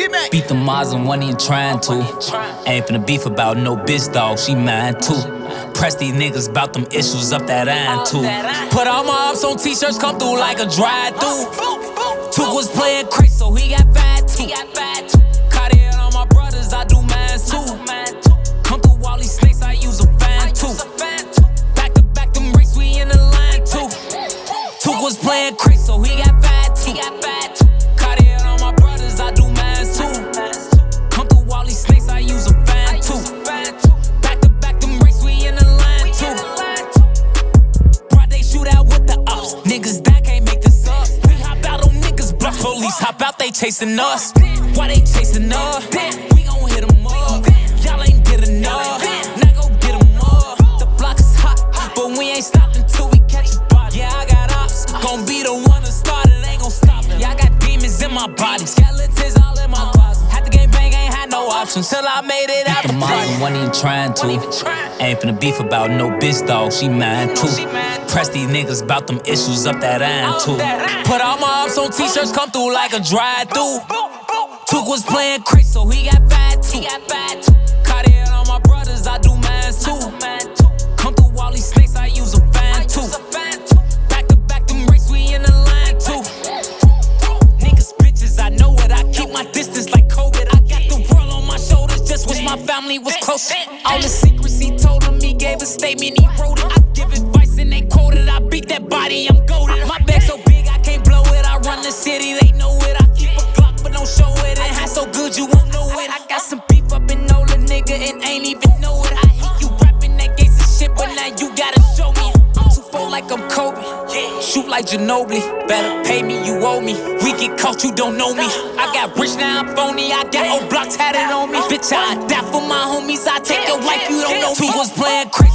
Beat the Muslim, wasn't even trying to. Ain't finna beef about no bitch dog, she mine too. Press these niggas about them issues up that iron too. Put all my ups on t-shirts, come through like a drive-through. Took was playing crazy, so he got fat too. Cartier on my brothers, I do mine too. Come through all these snakes, I use a fan too. Back to back, them race, we in the line too. Took was playing crazy, so he got fat too. Cartier on my brothers, I do mine too. Come through all these snakes, I use a fan too. Back to back, them race, we in the line too. Brought they shoot out with the ups. Niggas that can't make this up. We hop out on niggas bluff. Police hop out, they chasing us. Why they chasing us? We gon' hit them up. Y'all ain't get enough. Now go get them up. The block is hot, but we ain't stopping till we catch a body. Yeah, I got ops. Gon' be the one to start it, ain't gon' stop it. Yeah, I got demons in my body. Skeletons all in my closet. Had the game bang, ain't had no options till I made it out the Muslim, wasn't even trying to. Ain't finna beef about no bitch dog, she mine too. Press these niggas about them issues up that iron too. Put all my ups on t-shirts, come through like a drive-through. Took was playing crazy, so he got fat too. Cartier on my brothers, I do mine too. Come through all these snakes, I use a fan too. Back to back, them race, we in the line too. Niggas, bitches, I know it. I keep my distance like COVID. I got the world on my shoulders, just wish my family was closer. All the secrets he told him, he gave a statement, he wrote it. I give advice and they quoted. I beat that body, I'm goated. My bag so big, I can't blow it. I run the city, they know it. I keep a Glock, but don't show it. And hat so good, you won't know it. I got some beef up in Nola, nigga, and ain't even know it. I hate you rapping that gangsta shit, but now you gotta show me. I'm too full like I'm Kobe. Shoot like Ginobili. Better pay me, you owe me. We get caught, you don't know me. I got rich, now I'm phony. I got old blocks tatted on me. Bitch, I die for my homies. I take your life, you don't know me. Two was playing crazy.